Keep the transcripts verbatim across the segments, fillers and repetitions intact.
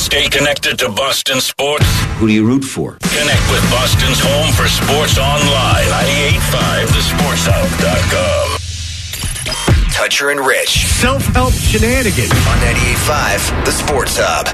Stay connected to Boston sports. Who do you root for? Connect with Boston's home for sports online. ninety-eight point five the sports hub dot com. Toucher and Rich. Self-help shenanigans. On ninety-eight point five The Sports Hub.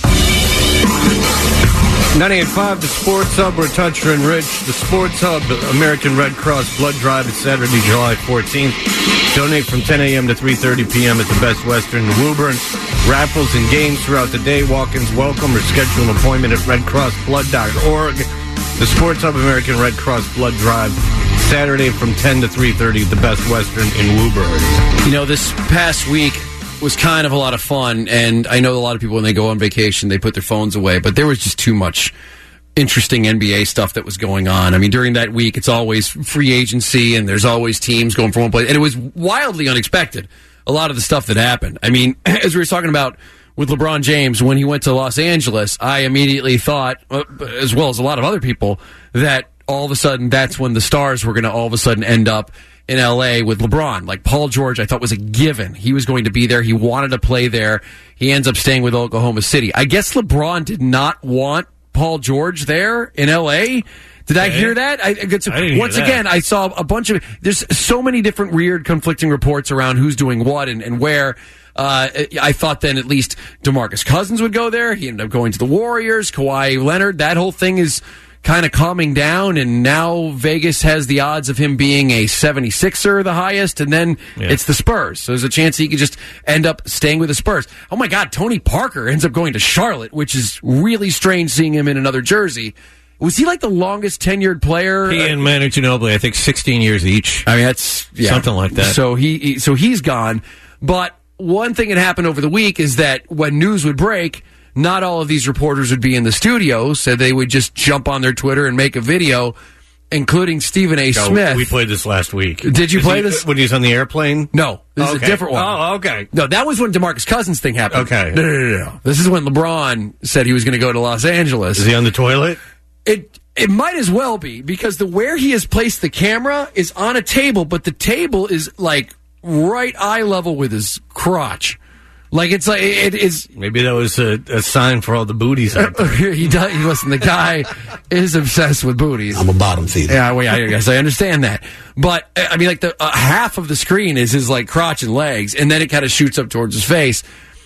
ninety-eight point five The Sports Hub. We're Toucher and Rich. The Sports Hub, American Red Cross Blood Drive. It's Saturday, July fourteenth. Donate from ten a.m. to three thirty p.m. at the Best Western in Woburn. Raffles and games throughout the day. Walk-ins welcome or schedule an appointment at red cross blood dot org. The Sports Hub, American Red Cross Blood Drive. Saturday from ten to three thirty at the Best Western in Woburn. You know, this past week was kind of a lot of fun, and I know a lot of people, when they go on vacation, they put their phones away, but there was just too much interesting N B A stuff that was going on. I mean, during that week, it's always free agency, and there's always teams going from one place, and it was wildly unexpected, a lot of the stuff that happened. I mean, as we were talking about with LeBron James, when he went to Los Angeles, I immediately thought, as well as a lot of other people, that all of a sudden that's when the stars were going to all of a sudden end up in L A with LeBron. Like Paul George, I thought was a given. He was going to be there. He wanted to play there. He ends up staying with Oklahoma City. I guess LeBron did not want Paul George there in L A. Did I hear that? I, it's, I once hear again, that. I saw a bunch of, there's so many different weird conflicting reports around who's doing what and, and where. Uh, I thought then at least DeMarcus Cousins would go there. He ended up going to the Warriors. Kawhi Leonard, that whole thing is kind of calming down, and now Vegas has the odds of him being a seventy-sixer, the highest, and then yeah. it's the Spurs. So there's a chance he could just end up staying with the Spurs. Oh my God, Tony Parker ends up going to Charlotte, which is really strange seeing him in another jersey. Was he like the longest tenured player? He and Manu Ginobili, I think sixteen years each. I mean, that's yeah. something like that. So he, so he's gone. But one thing that happened over the week is that when news would break, not all of these reporters would be in the studio, so they would just jump on their Twitter and make a video, including Stephen A. No, Smith. We played this last week. Did you is play he, this? When he was on the airplane? No, this okay. is a different one. Oh, okay. No, that was when DeMarcus Cousins thing happened. Okay. No, no, no, no. This is when LeBron said he was going to go to Los Angeles. Is he on the toilet? It it might as well be, because the where he has placed the camera is on a table, but the table is like right eye level with his crotch. Like it's like it is. Maybe that was a, a sign for all the booties out there. he does. He, listen, the guy is obsessed with booties. I'm a bottom feeder. Yeah, well, yeah, I guess I understand that. But I mean, like the uh, half of the screen is his like crotch and legs, and then it kind of shoots up towards his face.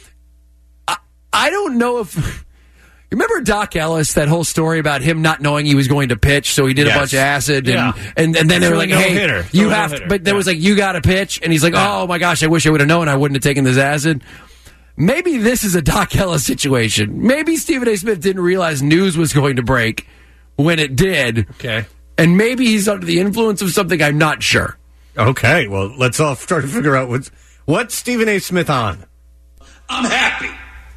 I, I don't know if. Remember Doc Ellis, that whole story about him not knowing he was going to pitch, so he did yes. a bunch of acid, and yeah. and, and then they were like, no hey, hitter. you no have hitter. to, but there yeah. was like, you got to pitch, and he's like, yeah. oh my gosh, I wish I would have known I wouldn't have taken this acid. Maybe this is a Doc Ellis situation. Maybe Stephen A. Smith didn't realize news was going to break when it did. Okay. And maybe he's under the influence of something, I'm not sure. Okay, well, let's all start to figure out what's, what's Stephen A. Smith on. I'm happy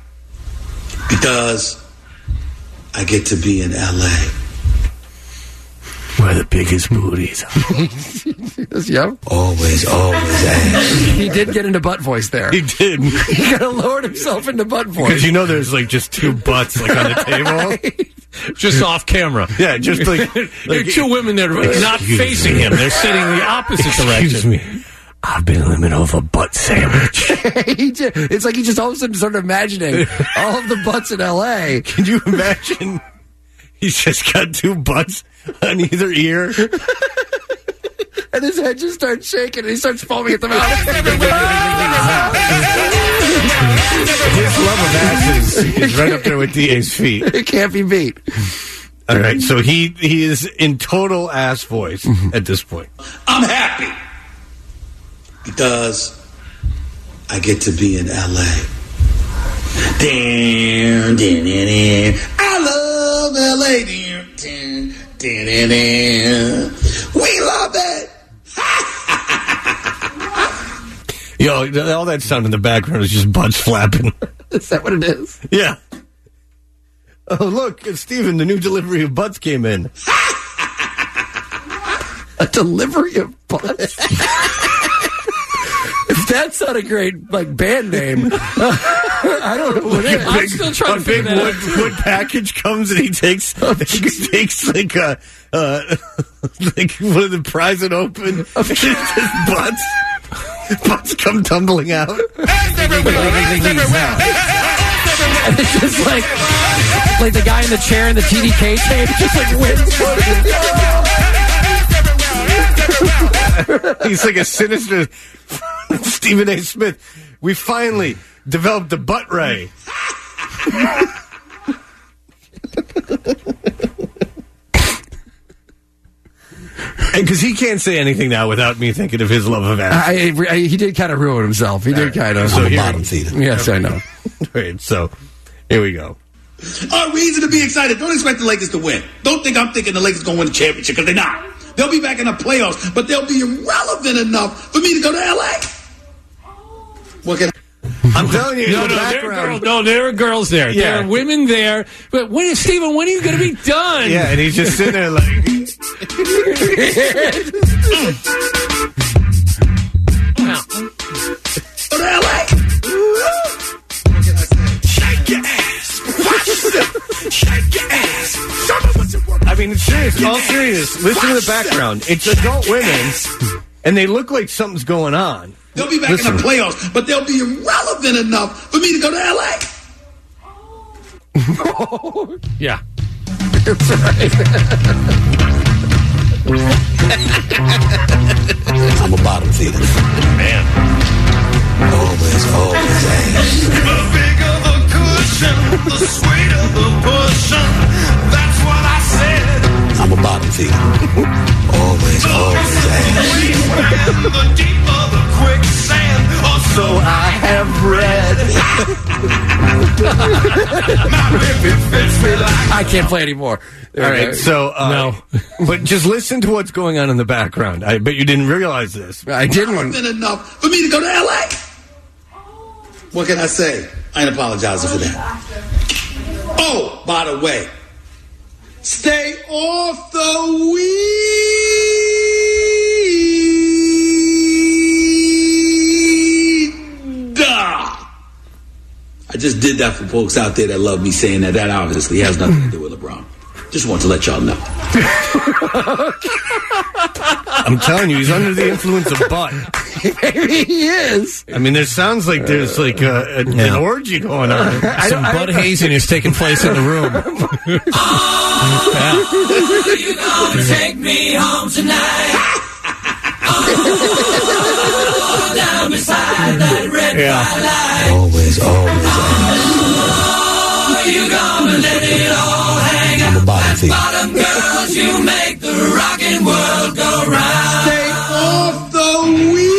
because I get to be in L A where the biggest booties are. Yep. Always, always ask. He did get into butt voice there. He did. He kind of lowered himself into butt voice. Because you know there's like just two butts like on the table. Right. Just off camera. Yeah, just like... like there are two women that are not facing me. him. They're sitting the opposite Excuse direction. Me. I've been in the middle of a butt sandwich. he just, it's like he just all of a sudden started imagining all of the butts in L A. Can you imagine? He's just got two butts on either ear. And his head just starts shaking and he starts foaming at the mouth. His love of ass is, is right up there with D A's feet. It can't be beat. All right, so he, he is in total ass voice mm-hmm. at this point. I'm happy because I get to be in L A Damn, damn, damn, I love L A Damn, damn, damn, damn. We love it. Yo, all that sound in the background is just butts flapping. Is that what it is? Yeah. Oh, look, Steven, the new delivery of butts came in. A delivery of butts? If that's not a great like band name, I don't know what it is. I'm still trying a to figure big that wood, out. wood package comes and he takes Oh, he takes like a uh, like one of the pries it open. It's just butts. Butts come tumbling out. And it's just like, like the guy in the chair in the T D K tape, just like wins. He's like a sinister Stephen A. Smith. We finally developed the butt ray. Because he can't say anything now without me thinking of his love of ass. I, I, he did kind of ruin himself. He did kind of. So I'm a bottom feeder. Yes, I know. Right, so here we go. Our reason to be excited. Don't expect the Lakers to win. Don't think I'm thinking the Lakers going to win the championship, because they're not. They'll be back in the playoffs, but they'll be irrelevant enough for me to go to L A. What can I... I'm telling you, No, in the no, there are background. girls, no, there are girls there. Yeah. There are women there. But when, Stephen, when are you going to be done? Yeah, and he's just sitting there like. Go to L A. What can I say? Shake your ass. Watch yourself. Shake your ass. Show me what you want. I mean, it's serious. All serious. Listen to the background. It's adult women, and they look like something's going on. They'll be back Listen. in the playoffs, but they'll be irrelevant enough for me to go to L A. Yeah. I'm a bottom feeder. Man. Always, always ass. The bigger the cushion, the sweeter the pushing. That's what I said. I'm a bottom feeder. Always, always ass. The deeper the quicksand, or so I have read. My baby fits me like I can't play anymore. All right, so uh, No. but just listen to what's going on in the background. I bet you didn't realize this. I didn't. Irrelevant enough for me to go to L A. What can I say? I ain't apologizing for that. Oh, by the way, stay off the weed. I just did that for folks out there that love me saying that. That obviously has nothing to do with LeBron. Just want to let y'all know. I'm telling you, he's under the influence of butt. Maybe he is. I mean, there sounds like there's like a, a, an orgy going on. Some butt hazing is taking place in the room. oh, you gonna take me home tonight? Oh, down beside that red light. Always, always Oh, you gonna let it all hang I'm a bottom feeder. Bottom girls, you make the rockin' world go round. Stay off the weed.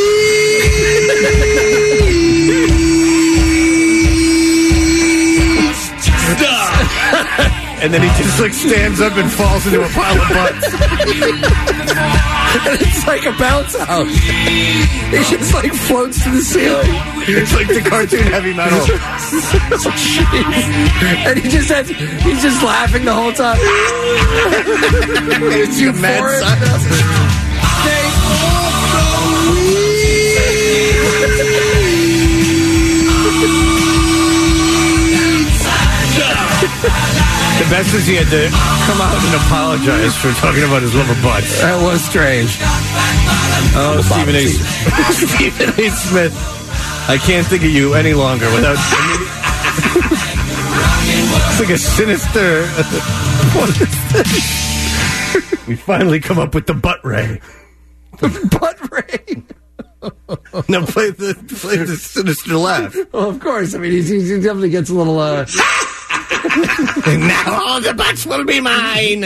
And then he just like stands up and falls into a pile of butts. And it's like a bounce house. It just like floats to the ceiling. It's like the cartoon Heavy Metal. And he just has, he's just laughing the whole time. It's you mad Stay off the weed. The best is he had to come out and apologize for talking about his love of butts. That was strange. Oh, Stephen A. Stephen A. Smith. I can't think of you any longer without. It's like a sinister. What is this? We finally come up with the butt ray. Butt ray. Now play the play the sinister laugh. Well, of course. I mean, he's, he definitely gets a little. Uh, And now all the butts will be mine.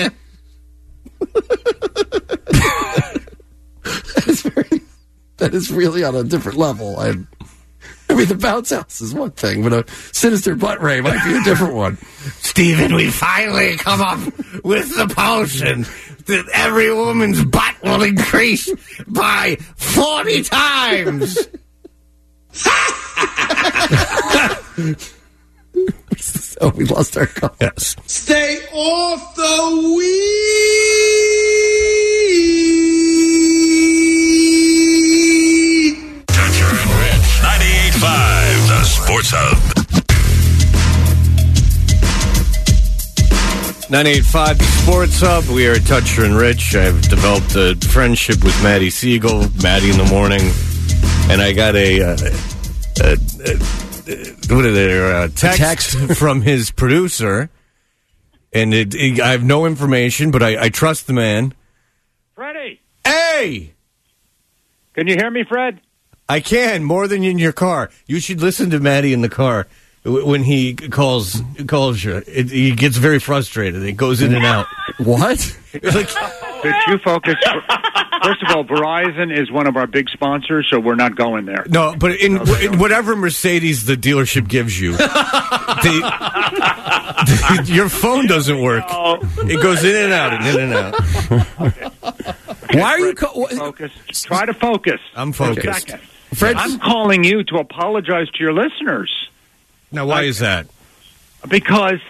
that is very. That is really on a different level. I. I mean, the bounce house is one thing, but a sinister butt ray might be a different one. Stephen, we finally come up with the potion that every woman's butt will increase by forty times. Oh, we lost our call. Yes. Stay off the weed. Toucher and Rich. ninety-eight point five, the Sports Hub. ninety-eight point five Sports Hub. We are Toucher and Rich. I've developed a friendship with Maddie Siegel, Maddie in the morning, and I got a, uh, a, a what are there, uh, text, text. from his producer, and it, it, I have no information, but I, I trust the man. Freddie, Hey! can you hear me, Fred? I can, more than in your car. You should listen to Maddie in the car w- when he calls calls you. It, he gets very frustrated. It goes in and out. What? It's like, Could you focus? First of all, Verizon is one of our big sponsors, so we're not going there. no, but in, in whatever Mercedes the dealership gives you, the, the, your phone doesn't work. It goes in and out and in and out. Why are you... Co- Focus. Try to focus. I'm focused. Second. Fred, I'm calling you to apologize to your listeners Now, why is that? because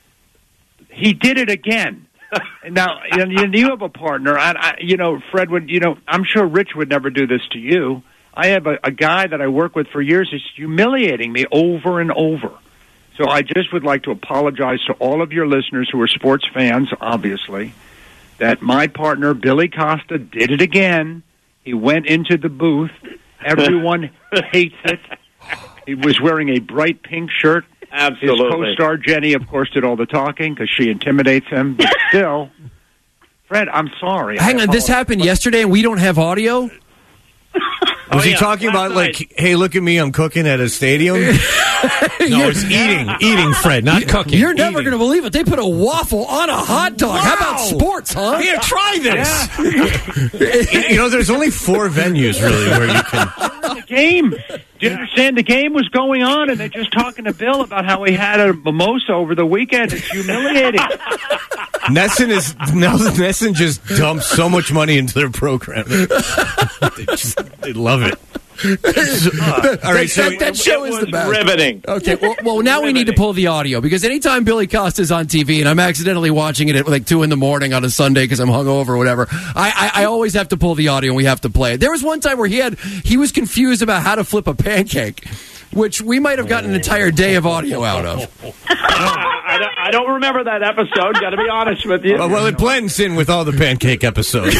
he did it again. Now, you, you have a partner, and I, you know, Fred would, you know, I'm sure Rich would never do this to you. I have a, a guy that I work with for years who's humiliating me over and over. So I just would like to apologize to all of your listeners who are sports fans, obviously, that my partner, Billy Costa, did it again. He went into the booth. Everyone hates it. He was wearing a bright pink shirt. Absolutely. His co-star, Jenny, of course, did all the talking because she intimidates him. But still, Fred, I'm sorry. hang I on, this apologize. happened yesterday and we don't have audio? Was he yeah, talking last about, night. like, hey, look at me, I'm cooking at a stadium? No, it's eating. Eating, Fred, not cooking. You're never Eating. going to believe it. They put a waffle on a hot dog. How about sports, huh? Here, try this. you you know, there's only four venues, really, where you can... The game. Do you understand? The game was going on, and they're just talking to Bill about how he had a mimosa over the weekend. It's humiliating. Nesson is now. Nesson just dumps so much money into their program. they, just, they love it. All right, so that, that show It is was the best. riveting. Okay, well, well, now we need to pull the audio because anytime Billy Costa's on T V and I'm accidentally watching it at like two in the morning on a Sunday because I'm hungover or whatever, I, I I always have to pull the audio and we have to play it. There was one time where he had he was confused about how to flip a pancake, which we might have gotten an entire day of audio out of. I, don't, I don't remember that episode, got to be honest with you. Uh, well, it blends in with all the pancake episodes.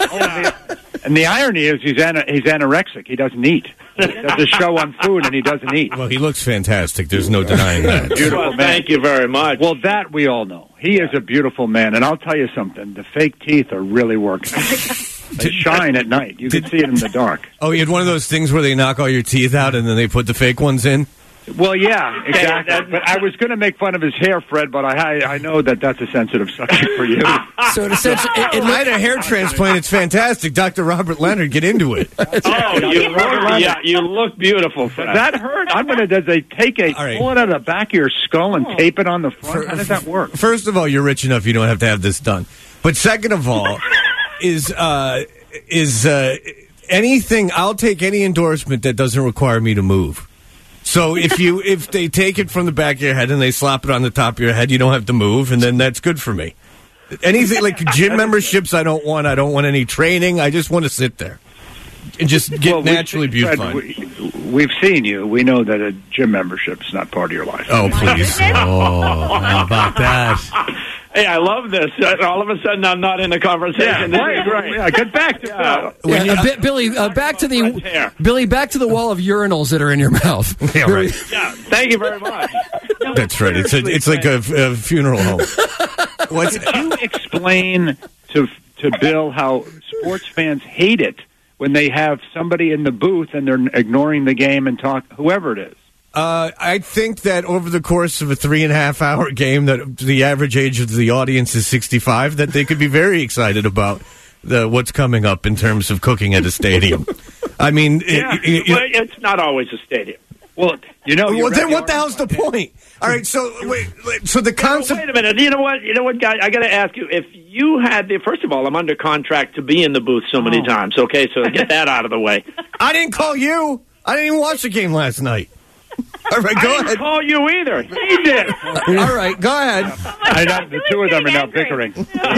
And the irony is he's ana- he's anorexic. He doesn't eat. He does a show on food, and he doesn't eat. Well, he looks fantastic. The's no denying that. Beautiful Well, man. thank you very much. Well, that we all know. He is a beautiful man, and I'll tell you something. The fake teeth are really working. They shine at night. You can see it in the dark. Oh, you had one of those things where they knock all your teeth out and then they put the fake ones in? Well, yeah, exactly. But I was going to make fun of his hair, Fred, but I I know that that's a sensitive subject for you. So it essentially, it, it I had a hair transplant. It's fantastic. Doctor Robert Leonard, get into it. oh, you look, yeah, you look beautiful, Fred. Does that hurt? I'm going to. Does they take a All right. pull it out of the back of your skull and tape it on the front? How does that work? First of all, you're rich enough you don't have to have this done. But second of all, is uh, is uh, anything? I'll take any endorsement that doesn't require me to move. So if you if they take it from the back of your head and they slap it on the top of your head, you don't have to move, and then that's good for me. Anything like gym memberships, I don't want. I don't want any training. I just want to sit there and just get Well, we've naturally seen- Fred, beautified. we, we've seen you. We know that a gym membership is not part of your life. Oh, please. Oh, how about that? Hey, I love this. Uh, All of a sudden, I'm not in the conversation. This is great. Yeah, get back to Yeah. Bill. yeah, uh, Bi- Billy, uh, back to Fred's hair. the Billy, back to the wall of urinals that are in your mouth. Yeah, right. Yeah, thank you very much. That's right. It's a, it's like a, a funeral home. What's Could you explain to to Bill how sports fans hate it when they have somebody in the booth and they're ignoring the game and talk whoever it is? Uh, I think that over the course of a three and a half hour game, that the average age of the audience is sixty-five, that they could be very excited about the what's coming up in terms of cooking at a stadium. I mean, Yeah, it, it, well, it's not always a stadium. Well, you know, you well, read then what the hell's the point? All right, so wait, wait, so the Well, concept. wait a minute. You know what? You know what, guy? I got to ask you. If you had the first of all, I'm under contract to be in the booth so many times. Okay, so get that out of the way. I didn't call you. I didn't even watch the game last night. All right, I go didn't ahead. call you either. He did. All right, go ahead. I know, the two of them are now bickering.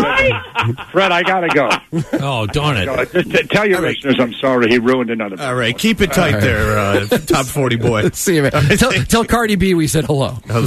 Fred, I gotta go. Oh, darn it. Uh, Just t- tell your All right. listeners I'm sorry he ruined another. All right, keep it tight there, uh, top forty boy. See you, man. Tell, tell Cardi B we said hello. Hello,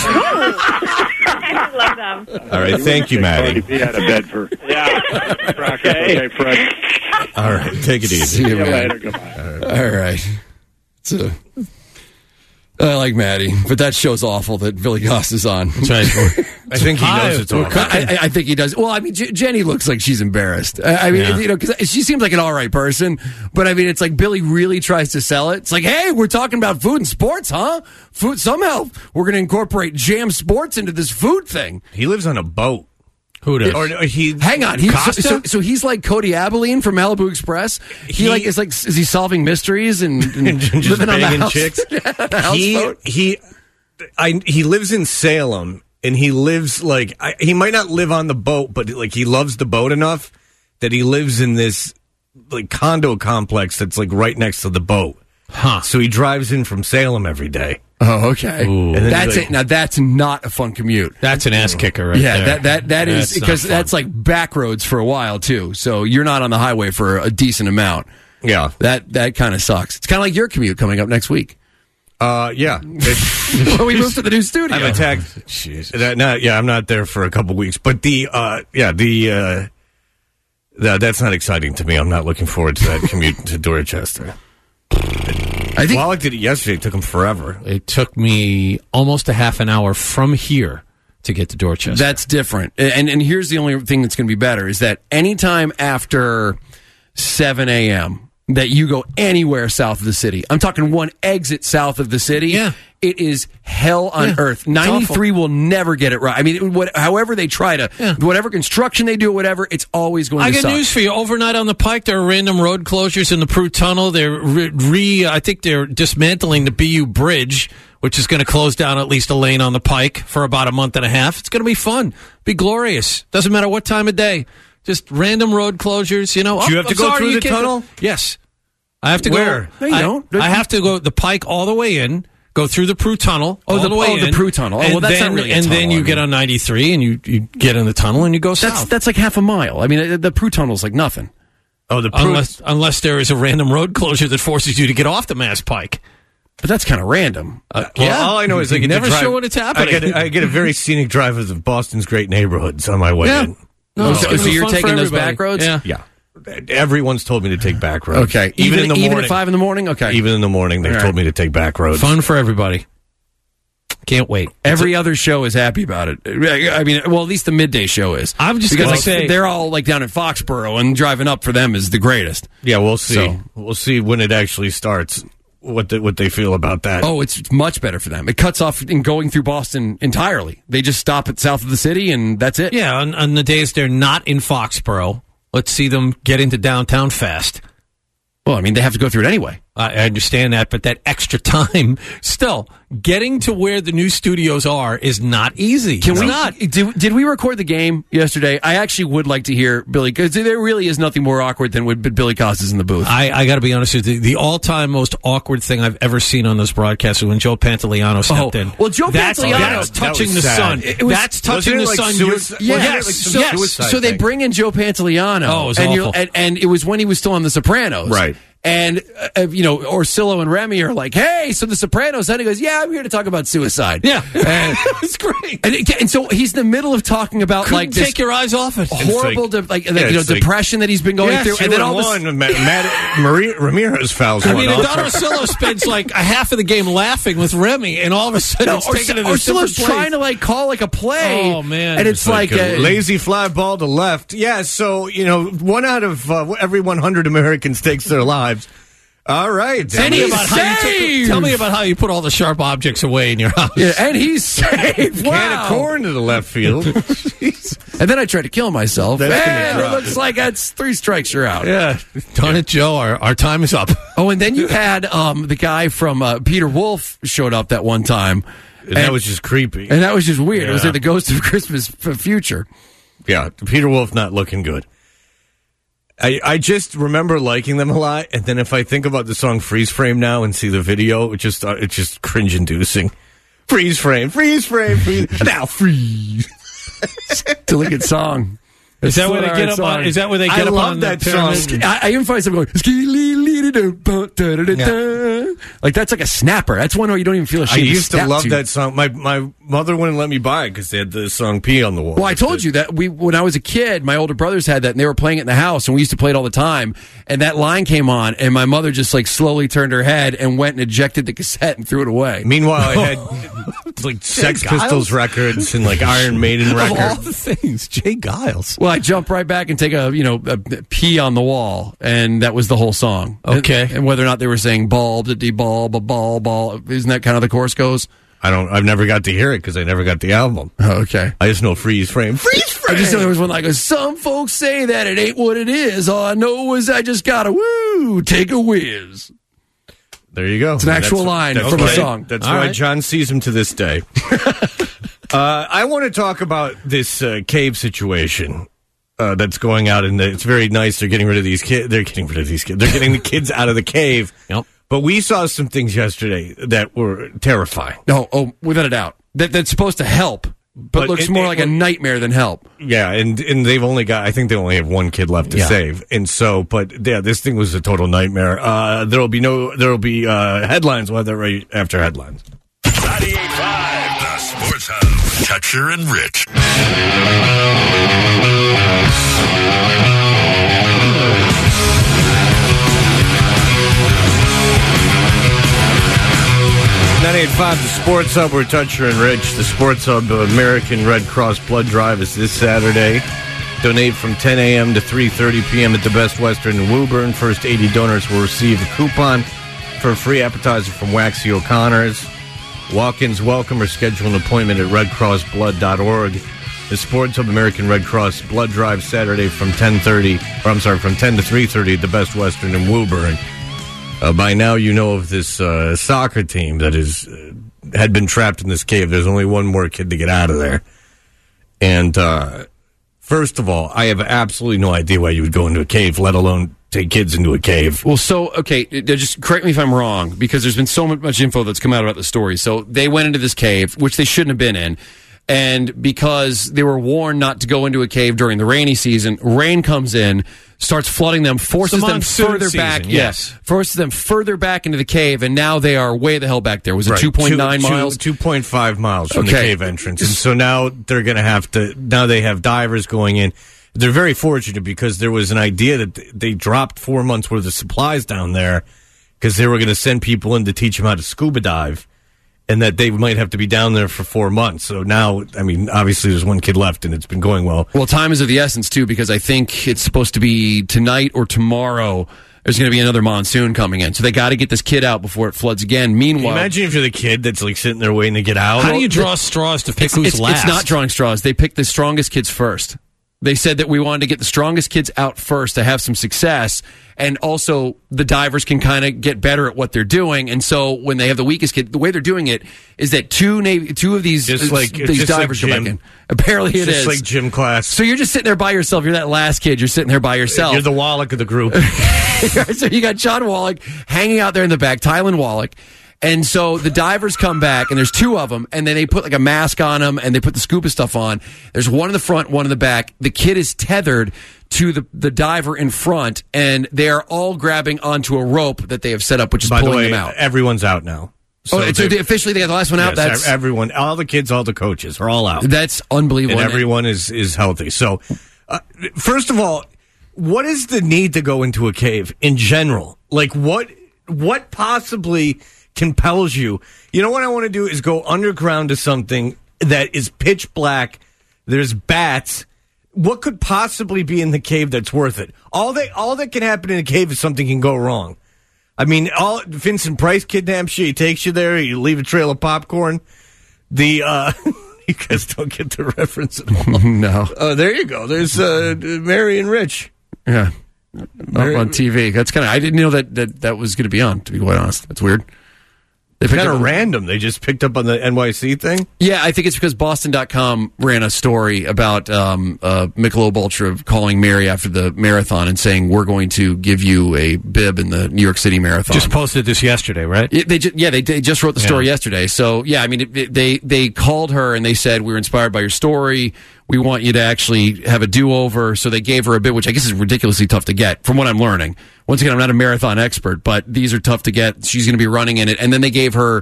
thank I love them. you. All right, thank you, Maddie. He had a bed for. Yeah. Okay, okay Fred. All right, take it easy. See you, See you man. later. Goodbye. All right. So, I like Maddie, but that show's awful that Billy Goss is on. That's right. I think he knows it's awful. I, I, I think he does. Well, I mean, J- Jenny looks like she's embarrassed. I, I mean, Yeah. you know, because she seems like an all right person, but I mean, it's like Billy really tries to sell it. It's like, hey, we're talking about food and sports, huh? Food. Somehow we're going to incorporate Jam Sports into this food thing. He lives on a boat. Who does? Or, or he Hang on, he's, so, Costa? so, so he's like Cody Abilene from Malibu Express. He, He- like is like is he solving mysteries and, and just living on the banging house, chicks. the he houseboat? he I he lives in Salem, and he lives like I, he might not live on the boat, but like he loves the boat enough that he lives in this like condo complex that's like right next to the boat. Huh. So he drives in from Salem every day. Oh, okay. And then That's he's like- it. Now that's not a fun commute. That's an ass kicker, right yeah, there. that that that is That's not because fun. that's like back roads for a while too. So you're not on the highway for a decent amount. Yeah. That that kind of sucks. It's kind of like your commute coming up next week. Uh, yeah. It- When we move to the new studio. I'm attacked. Jeez. That, not, yeah, I'm not there for a couple weeks, but the uh, yeah, the uh, that, that's not exciting to me. I'm not looking forward to that commute to Dorchester. I think Wallach did it yesterday. It took him forever. It took me almost a half an hour from here to get to Dorchester. that's different. And and here's the only thing that's going to be better is that anytime after seven a.m. that you go anywhere south of the city, I'm talking one exit south of the city. Yeah. It is hell on Yeah, earth. it's ninety-three will never get it right. I mean, it, what, however they try to, Yeah. whatever construction they do, whatever, it's always going I to got suck. news for you. Overnight on the Pike, there are random road closures in the Prue Tunnel. They're re, re I think they're dismantling the B U Bridge, which is going to close down at least a lane on the Pike for about a month and a half. It's going to be fun, be glorious. Doesn't matter what time of day. Just random road closures. You know, Do you Oh, have to I'm go sorry, through you the can't go- tunnel? Yes, I have to Where? go. No, you I, don't. I have to go the Pike all the way in. Go through the Prue Tunnel. Oh, all the- the way oh, the in, Prue Tunnel. Oh, and well, that's then, not really a And then tunnel, you I get mean. on ninety-three, and you, you get in the tunnel, and you go That's south. that's like half a mile. I mean, the, the Prue Tunnel's like nothing. Oh, the Prue- unless unless there is a random road closure that forces you to get off the Mass Pike. But that's kind of random. Uh, Well, yeah. all I know is I You get never to drive, sure when it's happening. I get, a, I get a very scenic drive of Boston's great neighborhoods on my way Yeah. in. No, it's so, gonna so be you're fun for taking those everybody. back roads? Yeah. Yeah, everyone's told me to take back roads. Okay. even, in the even morning. at five in the morning? Okay. Even in the morning, they've All told right. me to take back roads. Fun for everybody. Can't wait. Every other show is happy about it. I mean, well, at least the midday show is. I'm just because gonna like, say- they're all like down in Foxborough, and driving up for them is the greatest. Yeah, we'll see. So- We'll see when it actually starts. What the, what they feel about that? Oh, it's it's much better for them. It cuts off in going through Boston entirely. They just stop at south of the city, and that's it. Yeah, on, on the days they're not in Foxborough, let's see them get into downtown fast. Well, I mean, they have to go through it anyway. I I understand that, but that extra time, still, getting to where the new studios are is not easy. Can It's we not. Did, did we record the game yesterday? I actually would like to hear Billy, because there really is nothing more awkward than when Billy Costas in the booth. I, I got to be honest with you. The all-time most awkward thing I've ever seen on this broadcast was when Joe Pantoliano stepped Oh, in. well, Joe that's, Pantoliano- That's That touching was the sad. sun. It was- that's touching wasn't it the like sun. suicide- You're- wasn't it yes, like some yes. suicide So they thing? bring in Joe Pantoliano. Oh, it was and, you're- awful. and, and it was when he was still on The Sopranos. Right. And, uh, you know, Orsillo and Remy are like, hey, so The Sopranos. And he goes, yeah, I'm here to talk about suicide. Yeah. And, It's great. and, it- and so he's in the middle of talking about, Couldn't like, this take your eyes off it. horrible, It's like- de- like, yeah, like, you know, it's like- depression that he's been going Yeah, through. Two And then and all of a one, Matt, Matt, Maria, Ramirez fouls I one mean, and off. Don Orsillo spends like a half of the game laughing with Remy, and all of a sudden No, it's taken it a Orsillo's different trying place. to like call like a play. Oh, man. And it's, It's like, a uh, lazy fly ball to left. Yeah, so, you know, one out of uh, every one hundred Americans takes their lives. All right. Tell me, he's about how you took, saved. tell me about how you put all the sharp objects away in your house. yeah, and he's saved. Can Wow. of corn to the left field. And then I tried to kill myself. That's gonna and it drop looks it. like that's three strikes, you're out. Yeah. Darn it, Joe. Our, our time is up. Oh, and then you had um, the guy from uh, Peter Wolf showed up that one time. And that was just creepy. And that was just weird. It was Yeah. like the Ghost of Christmas F- Future. Yeah, Peter Wolf not looking good. I, I just remember liking them a lot, and then if I think about the song "Freeze Frame" now and see the video, it just uh, it's just cringe inducing. Freeze frame, freeze frame, freeze now freeze. It's a really good song. Is that where they It's get a up all right on? Is that where they I get up love on that the song. pyramid? I, I even find something going, "Ski-lee-lee-dee-doo-bum, da-da-da-da." Like that's like a snapper. That's one where you don't even feel I ashamed. to used to step love to. that song. My my mother wouldn't let me buy it because they had the song P on the wall. Well, I told you that we when I was a kid, my older brothers had that, and they were playing it in the house, and we used to play it all the time. And that line came on, and my mother just like slowly turned her head and went and ejected the cassette and threw it away. Meanwhile, I had like Sex Giles? Pistols records and like Iron Maiden Of all records. the things, Jay Giles. Well, I jump right back and take a you know a pee on the wall, and that was the whole song. Okay. and, and whether or not they were saying bulb, de bulb, a ball, ball, isn't that kind of the chorus goes? I don't. I've never got to hear it because I never got the album. Oh, okay. I just know Freeze Frame. Freeze Frame. I just know there was one like, some folks say that it ain't what it is. All I know is I just gotta woo take a whiz. There you go. It's an actual That's- line that's from a why- song. That's All why right. John sees him to this day. uh, I want to talk about this uh, cave situation uh, that's going out, and it's very nice. They're getting rid of these kids. They're getting rid of these kids. They're getting the kids out of the cave. Yep. But we saw some things yesterday that were terrifying. No, oh, without a doubt. That that's supposed to help, but, But looks it- more it- like a nightmare than help. Yeah, and and they've only got. I think they only have one kid left to Yeah. save, and so. But yeah, this thing was a total nightmare. Uh, there will be no. There will be uh, headlines. We'll have that right after headlines. ninety-eight point five, the Sports Hub. Toucher and Rich. ninety-eight point five, the Sports Hub. We're Toucher and Rich. The Sports Hub American Red Cross Blood Drive is this Saturday. Donate from ten a.m. to three thirty p.m. at the Best Western in Woburn. First eighty donors will receive a coupon for a free appetizer from Waxy O'Connor's. Walk-ins welcome or schedule an appointment at red cross blood dot org. The Sports Hub American Red Cross Blood Drive Saturday from ten thirty, or I'm sorry, from ten to three thirty at the Best Western in Woburn. Uh, by now, you know of this uh, soccer team that is uh, had been trapped in this cave. There's only one more kid to get out of there. And uh, first of all, I have absolutely no idea why you would go into a cave, let alone take kids into a cave. Well, so, okay, just correct me if I'm wrong, because there's been so much info that's come out about the story. So they went into this cave, which they shouldn't have been in, and because they were warned not to go into a cave during the rainy season, rain comes in, starts flooding them, forces the them monsoon further season, back. yes. Yeah, forces them further back into the cave, and now they are way the hell back there. Was it Right. two point nine Two- two- miles? two point five miles from the Okay. cave entrance. And so now they're going to have to, now they have divers going in. They're very fortunate because there was an idea that they dropped four months worth of supplies down there because they were going to send people in to teach them how to scuba dive, and that they might have to be down there for four months. So now, I mean, obviously there's one kid left and it's been going well. Well, time is of the essence, too, because I think it's supposed to be tonight or tomorrow. There's going to be another monsoon coming in. So they got to get this kid out before it floods again. Meanwhile, Imagine if you're the kid that's like sitting there waiting to get out. How do you draw straws to pick it's, who's it's, last? it's not drawing straws. They picked the strongest kids first. They said that we wanted to get the strongest kids out first to have some success, and also the divers can kind of get better at what they're doing. And so when they have the weakest kid, the way they're doing it is that two Navy, two of these Just like- these just like divers go back gym. in. Apparently, it It's just is like gym class. So you're just sitting there by yourself. You're that last kid. You're sitting there by yourself. You're the Wallach of the group. So you got John Wallach hanging out there in the back, Tylen Wallach. And so the divers come back, and there's two of them, and then they put like a mask on them, and they put the scuba stuff on. There's one in the front, one in the back. The kid is tethered to the, the diver in front, and they are all grabbing onto a rope that they have set up, which is By the pulling way, them out. everyone's out now. oh, so they- they, officially they got the last one out. Yes, That's everyone, all the kids, all the coaches are all out. that's unbelievable. and And- everyone is is healthy. So, uh, first of all, what is the need to go into a cave in general? Like, what what possibly compels you? You know what I want to do is go underground to something that is pitch black. There's bats. What could possibly be in the cave that's worth it? All that all that can happen in a cave is something can go wrong. I mean, all Vincent Price kidnaps you. He takes you there. You leave a trail of popcorn. The uh, you guys don't get the reference at all. no, Oh, there you go. There's uh, Mary and Rich. yeah, Not on T V. That's kind of I didn't know that that, that was going to be on. To be quite honest, that's weird. They picked Kind up of on- random. They just picked up on the N Y C thing. Yeah, I think it's because Boston dot com ran a story about um, uh, Michelob Ultra calling Mary after the marathon and saying, we're going to give you a bib in the New York City Marathon. Just posted this yesterday, right? It, they ju- yeah, they, they just wrote the story Yeah. yesterday. So, yeah, I mean, it, it, they, they called her and they said, we were inspired by your story. We want you to actually have a do-over. So they gave her a bib, which I guess is ridiculously tough to get, from what I'm learning. Once again, I'm not a marathon expert, but these are tough to get. She's going to be running in it. And then they gave her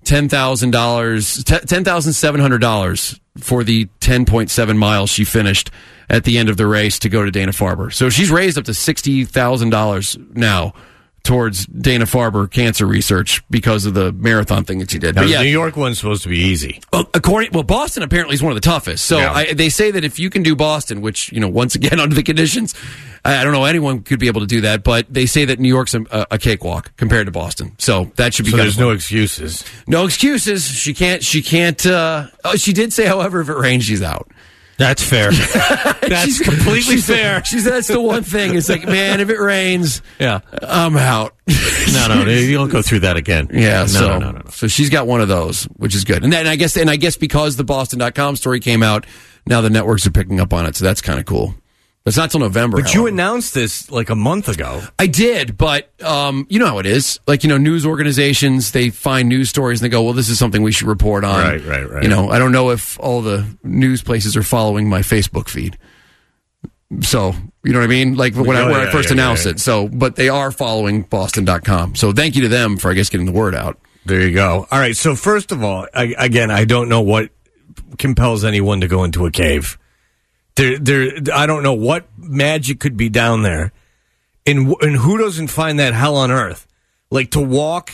ten thousand dollars, ten thousand seven hundred dollars for the ten point seven miles she finished at the end of the race to go to Dana-Farber. So she's raised up to sixty thousand dollars now towards Dana-Farber cancer research because of the marathon thing that she did. Now, But the yeah, New York one's supposed to be easy. well, according well, Boston apparently is one of the toughest. So Yeah. I, they say that if you can do Boston, which you know, once again under the conditions, I, I don't know anyone could be able to do that. But they say that New York's a, a cakewalk compared to Boston. So that should be. So kind there's of no excuses. no excuses. She can't. She can't. Uh, oh, she did say, however, if it rains, she's out. That's fair. That's She's- completely she said- fair. She said that's the one thing. It's like, man, if it rains, Yeah. I'm out. No, no, you don't go through that again. Yeah, no, so no, no, no, no. so she's got one of those, which is good. And then I guess and I guess because the Boston dot com story came out, now the networks are picking up on it, so that's kind of cool. It's not till November. But you however. announced this like a month ago. I did, but um, you know how it is. Like, you know, news organizations, they find news stories and they go, well, this is something we should report on. Right, right, right. You know, I don't know if all the news places are following my Facebook feed. So, you know what I mean? Like when, I, Oh, when I yeah, first yeah, announced yeah. it. So, but they are following Boston dot com. So thank you to them for, I guess, getting the word out. There you go. All right. So first of all, I, again, I don't know what compels anyone to go into a cave. There, there. I don't know what magic could be down there, and and who doesn't find that hell on earth? Like to walk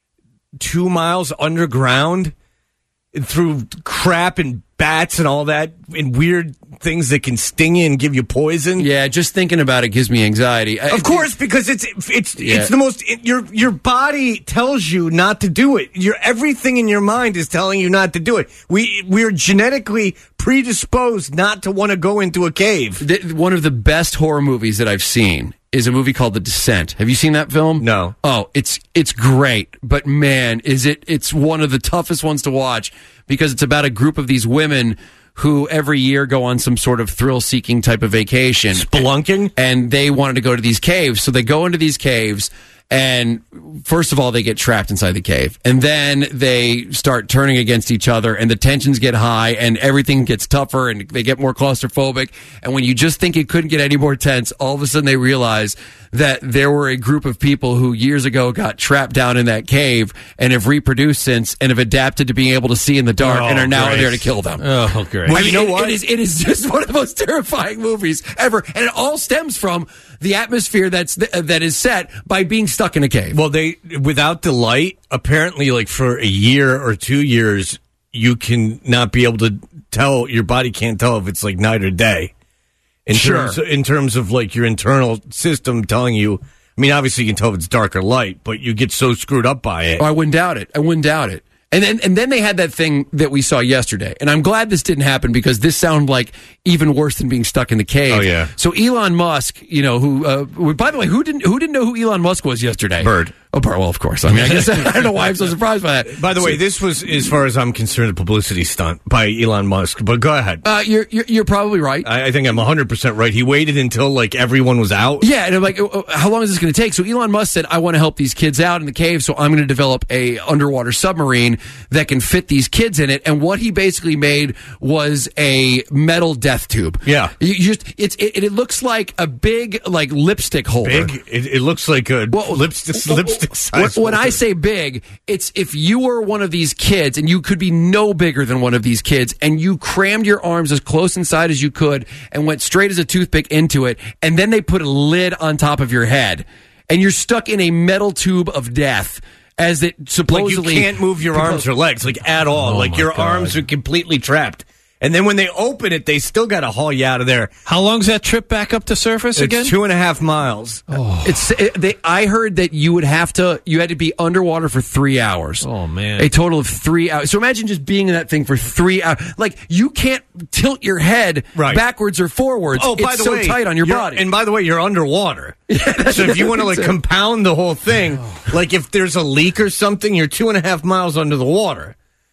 two miles underground through crap and bats and all that, and weird things that can sting you and give you poison. Yeah, just thinking about it gives me anxiety. I- Of course, because it's it's Yeah. it's the most it, your your body tells you not to do it. Your everything in your mind is telling you not to do it. We we're genetically predisposed not to want to go into a cave. The, one of the best horror movies that I've seen is a movie called The Descent. Have you seen that film? No. Oh, it's it's great, but man, is it it's one of the toughest ones to watch because it's about a group of these women who every year go on some sort of thrill-seeking type of vacation. Spelunking? And they wanted to go to these caves, so they go into these caves, and first of all, they get trapped inside the cave. And then they start turning against each other, and the tensions get high, and everything gets tougher, and they get more claustrophobic. And when you just think it couldn't get any more tense, all of a sudden they realize that there were a group of people who years ago got trapped down in that cave and have reproduced since and have adapted to being able to see in the dark Oh, and are now great. there to kill them. Oh, great. Well, I you mean, know it- what? It is, it is just one of the most terrifying movies ever, and it all stems from the atmosphere that's that is set by being stuck in a cave. Well, they without the light, apparently, like for a year or two years, you can not be able to tell. Your body can't tell if it's like night or day. In Sure. terms, in terms of like your internal system telling you. I mean, obviously, you can tell if it's dark or light, but you get so screwed up by it. Oh, I wouldn't doubt it. I wouldn't doubt it. And then, and then they had that thing that we saw yesterday. And I'm glad this didn't happen because this sounded like even worse than being stuck in the cave. Oh, yeah. So Elon Musk, you know, who, uh, by the way, who didn't, who didn't know who Elon Musk was yesterday? Bird. Oh, Bird. Well, of course. I mean, I guess I don't know why I'm so surprised by that. By the way, this was, as far as I'm concerned, a publicity stunt by Elon Musk. But go ahead. Uh, you're, you're, you're probably right. I, I think I'm one hundred percent right. He waited until like everyone was out. Yeah, and I'm like, oh, oh, how long is this going to take? So Elon Musk said, I want to help these kids out in the cave, so I'm going to develop a underwater submarine that can fit these kids in it. And what he basically made was a metal death tube. Yeah. You you just it's it, it looks like a big like lipstick holder. Big. It, it looks like a Well, lipstick. well, lipstick When, size. when I holder. say big, it's if you were one of these kids and you could be no bigger than one of these kids and you crammed your arms as close inside as you could and went straight as a toothpick into it, and then they put a lid on top of your head and you're stuck in a metal tube of death as it like supposedly you can't move your arms or legs like at all. Oh, like my your God. arms are completely trapped. And then when they open it, they still got to haul you out of there. How long's that trip back up to surface It's again? two and a half miles. It's. It, they, I heard that you would have to. You had to be underwater for three hours. Oh, man. A total of three hours. So imagine just being in that thing for three hours. Like you can't tilt your head Right. backwards or forwards. Oh, by it's the so way, tight on your you're- body. And by the way, you're underwater. So if you want to like compound the whole thing, like if there's a leak or something, you're two and a half miles under the water.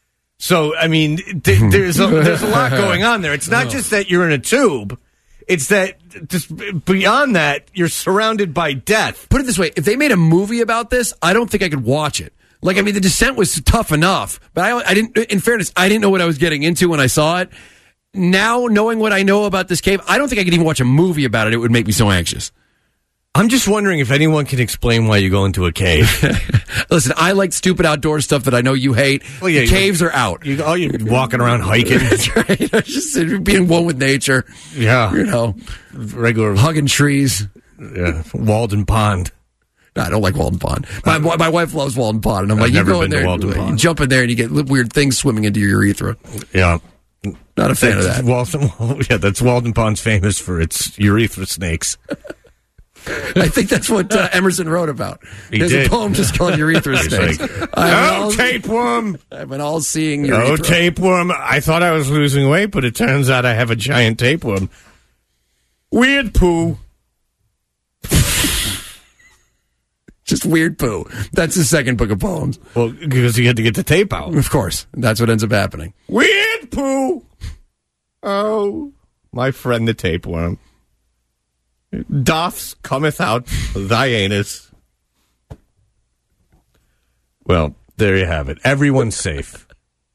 So I mean, th- there's a, there's a lot going on there. It's not just that you're in a tube. It's that just beyond that, you're surrounded by death. Put it this way: if they made a movie about this, I don't think I could watch it. Like, I mean, The Descent was tough enough, but I, I didn't. In fairness, I didn't know what I was getting into when I saw it. Now, knowing what I know about this cave, I don't think I could even watch a movie about it. It would make me so anxious. I'm just wondering if anyone can explain why you go into a cave. Listen, I like stupid outdoor stuff that I know you hate. Well, yeah, the caves are out. You, oh, you're walking around hiking. That's right. Just being one with nature. Yeah. You know, regular hugging trees. Yeah. Walden Pond. No, I don't like Walden Pond. My, my wife loves Walden Pond, and I'm I've like, you never go in been to there, Walden you Pond. jump in there, and you get weird things swimming into your urethra. Yeah. Not a fan that's of that. Walden, yeah, that's Walden Pond's famous for its urethra snakes. I think that's what uh, Emerson wrote about. He There's did. a poem just called Urethra He's Snakes. like, I've oh, tapeworm! I've been all seeing Oh, urethra. tapeworm. I thought I was losing weight, but it turns out I have a giant tapeworm. Weird poo. Just weird poo. That's the second book of poems. Well, because you had to get the tape out. Of course. That's what ends up happening. Weird poo. Oh, my friend the tapeworm. Doffs cometh out thy anus. Well, there you have it. Everyone's safe.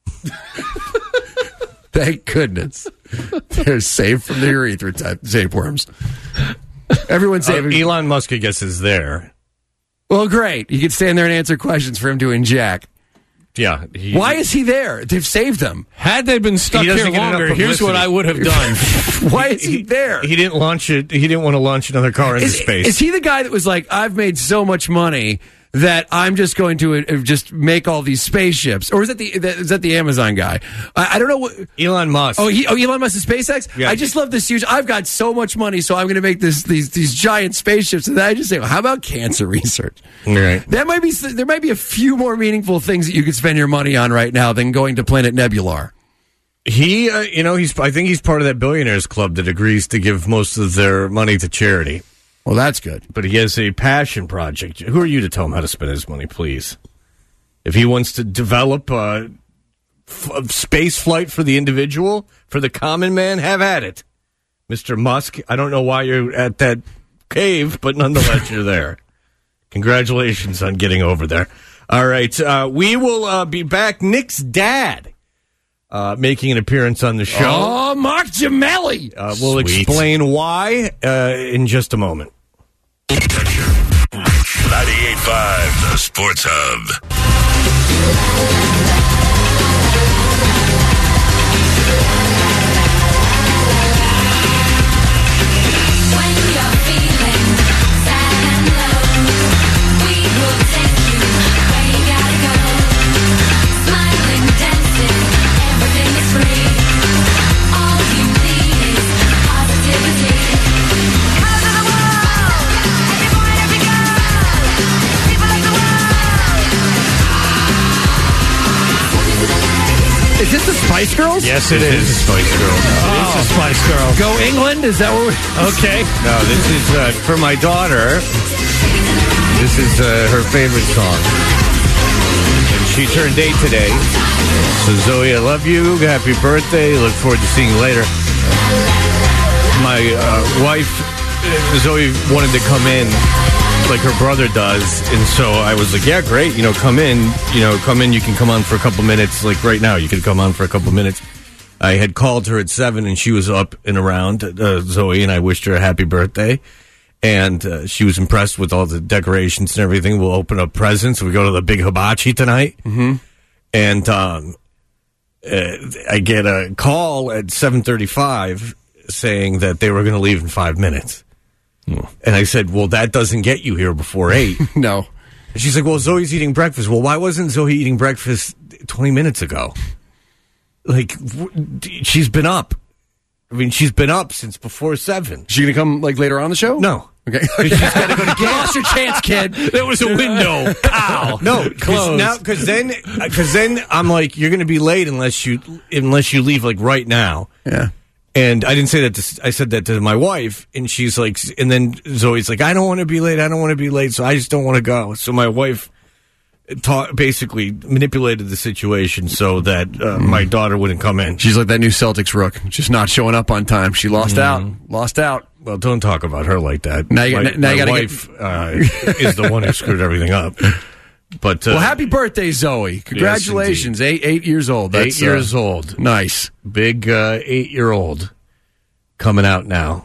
Thank goodness. They're safe from the urethra type tapeworms. Everyone's safe. Uh, Elon Musk, I guess, is there. Well, great. You can stand there and answer questions for him doing jack. Yeah. He, Why is he there? They've saved him. Had they been stuck He here doesn't get enough longer, here's what publicity. I would have done. Why is he, there? He didn't launch it. He didn't want to launch another car into Is, space. is he the guy that was like, I've made so much money that I'm just going to uh, just make all these spaceships? Or is that the is that the Amazon guy? I, I don't know. What, Elon Musk. oh, he, oh, Elon Musk is SpaceX? Yeah. I just love this huge. I've got so much money, so I'm going to make this these these giant spaceships. And then I just say, well, how about cancer research? Right. That might be there might be a few more meaningful things that you could spend your money on right now than going to Planet Nebular. He, uh, you know, he's. I think he's part of that billionaires club that agrees to give most of their money to charity. Well, that's good. But he has a passion project. Who are you to tell him how to spend his money, please? If he wants to develop a, f- a space flight for the individual, for the common man, have at it. Mister Musk, I don't know why you're at that cave, but nonetheless, you're there. Congratulations on getting over there. All right, uh, we will uh, be back. Nick's dad uh, making an appearance on the show. Oh, Mark Gemelli. Uh, we'll Sweet. explain why uh, in just a moment. ninety-eight point five, the Sports Hub. When you're feeling sad and low, we will take you where you gotta go. Smiling, dancing, everything is free. All you need is positivity. Out of the world, every boy, every girl, people of the world. Is this the Spice Girls? Yes, it is. Spice Girls. It's a Spice Girl. Go England? Is that what we... Okay. No, this is uh, for my daughter. This is uh, her favorite song. And she turned eight today. So, Zoe, I love you. Happy birthday. Look forward to seeing you later. My uh, wife, uh, Zoe, wanted to come in like her brother does. And so I was like, yeah, great. You know, come in. You know, come in. You can come on for a couple minutes. Like right now, you can come on for a couple minutes. I had called her at seven, and she was up and around, uh, Zoe, and I wished her a happy birthday. And uh, she was impressed with all the decorations and everything. We'll open up presents. We go to the big hibachi tonight. Mm-hmm. And um, uh, I get a call at seven thirty-five saying that they were going to leave in five minutes. And I said, well, that doesn't get you here before eight. No. And she's like, well, Zoe's eating breakfast. Well, why wasn't Zoe eating breakfast twenty minutes ago? Like, w- she's been up. I mean, she's been up since before seven. Is she going to come like later on the show? No. Okay. She's got to go to You lost your chance, kid. There was a window. Ow. No, Closed. now because then because then I'm like, you're going to be late unless you unless you leave like right now. Yeah. And I didn't say that to, I said that to my wife, and she's like, and then Zoe's like, I don't want to be late. I don't want to be late. So I just don't want to go. So my wife ta- basically manipulated the situation so that uh, my daughter wouldn't come in. She's like that new Celtics rook, just not showing up on time. She lost out. Lost out. Well, don't talk about her like that. Now you got- my, now you my gotta wife uh, is the one who screwed everything up. But uh, Well, happy birthday, Zoe. Congratulations. eight eight years old. That's, eight years uh, old. Nice. Big uh, eight-year-old coming out now.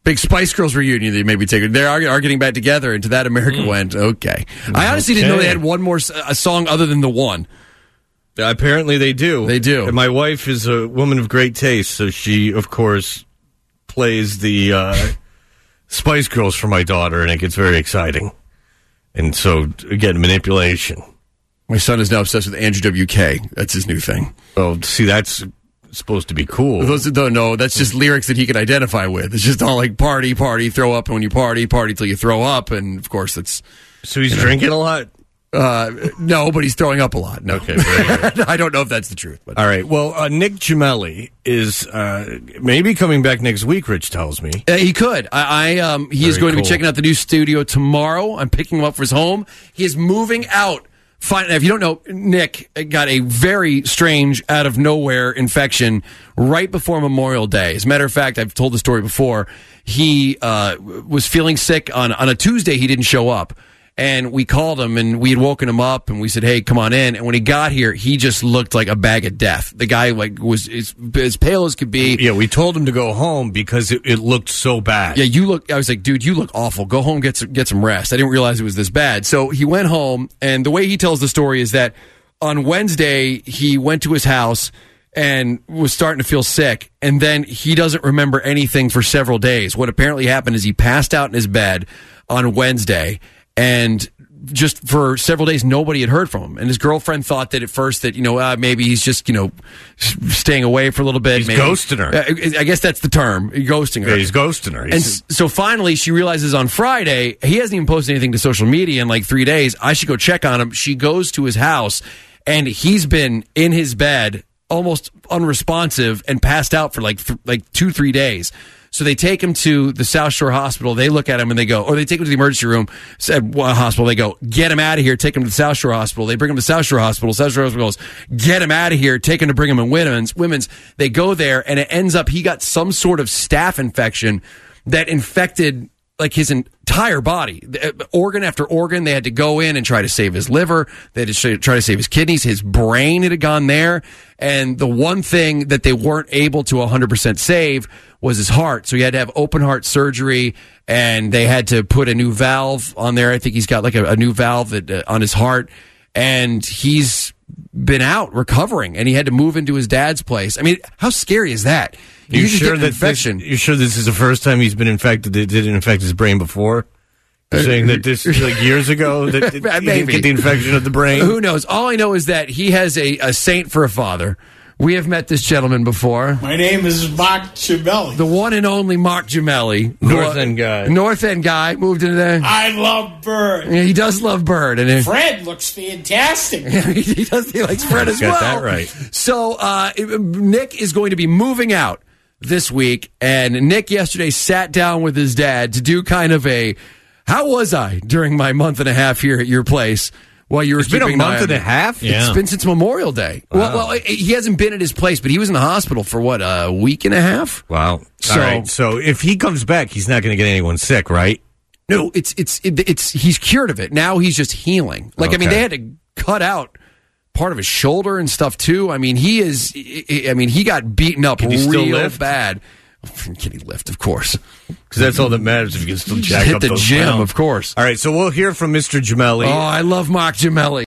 Big Spice Girls reunion they maybe take. They are, are getting back together, and to that America mm. went, okay. I honestly okay. didn't know they had one more a song other than the one. Apparently they do. They do. And my wife is a woman of great taste, so she, of course, plays the uh, Spice Girls for my daughter, and it gets very exciting. And so, again, manipulation. My son is now obsessed with Andrew W K. That's his new thing. Oh, see, that's supposed to be cool. Those that don't know, that's just lyrics that he can identify with. It's just all like party, party, throw up when you party, party till you throw up, and of course that's. So he's drinking know. a lot. Uh, no, but he's throwing up a lot. No. Okay, very good. I don't know if that's the truth. But. All right. Well, uh, Nick Gemelli is uh, maybe coming back next week. Rich tells me uh, he could. I, I um, he very is going cool. to be checking out the new studio tomorrow. I'm picking him up for his home. He is moving out. Fine. If you don't know, Nick got a very strange, out of nowhere infection right before Memorial Day. As a matter of fact, I've told the story before. He uh, was feeling sick on on a Tuesday. He didn't show up. And we called him, and we had woken him up, and we said, "Hey, come on in." And when he got here, he just looked like a bag of death. The guy like was as, as pale as could be. Yeah, we told him to go home because it, it looked so bad. Yeah, you look. I was like, "Dude, you look awful. Go home, get some, get some rest." I didn't realize it was this bad. So he went home, and the way he tells the story is that on Wednesday he went to his house and was starting to feel sick, and then he doesn't remember anything for several days. What apparently happened is he passed out in his bed on Wednesday. And just for several days, nobody had heard from him. And his girlfriend thought that at first that, you know, uh, maybe he's just, you know, staying away for a little bit. He's maybe. ghosting her. Uh, I guess that's the term, ghosting her. Yeah, he's ghosting her. He's and so finally she realizes on Friday, he hasn't even posted anything to social media in like three days. I should go check on him. She goes to his house, and he's been in his bed, almost unresponsive, and passed out for like th- like two, three days. So they take him to the South Shore Hospital. They look at him and they go, or they take him to the emergency room, said uh, hospital. They go, get him out of here. Take him to the South Shore Hospital. They bring him to South Shore Hospital. South Shore Hospital goes, get him out of here. Take him to Brigham and Women's. Women's. They go there, and it ends up he got some sort of staph infection that infected like his entire body, organ after organ. They had to go in and try to save his liver. They had to try to save his kidneys. His brain had gone there. And the one thing that they weren't able to one hundred percent save was his heart. So he had to have open heart surgery, and they had to put a new valve on there. I think he's got like a, a new valve that, uh, on his heart. And he's been out recovering, and he had to move into his dad's place. I mean, how scary is that? You, you sure that infection? This, you sure this is the first time he's been infected? That didn't infect his brain before? You're saying that this like years ago that he didn't get the infection of the brain? Who knows? All I know is that he has a, a saint for a father. We have met this gentleman before. My name is Mark Gemelli. The one and only Mark Gemelli. North End guy. North End guy. Moved into there. I love Bird. Yeah, he does love Bird. And it, Fred looks fantastic. he does. He likes Fred as well. Got that right. So uh, Nick is going to be moving out this week. And Nick yesterday sat down with his dad to do kind of a, how was I during my month and a half here at your place? Well, you were it's been a month and a half? Yeah. It's been since Memorial Day. Wow. Well, well, he hasn't been at his place, but he was in the hospital for, what, a week and a half? Wow. So, all right. So if he comes back, he's not going to get anyone sick, right? No, it's it's it, it's he's cured of it. Now he's just healing. Like, okay. I mean, they had to cut out part of his shoulder and stuff, too. I mean, he is, I mean, he got beaten up Can he real still lift? bad. Can he lift? Of course. Because that's all that matters if you can still jack hit up the those gym, pounds. of course. All right, so we'll hear from Mister Gemelli. Oh, I love Mark Gemelli.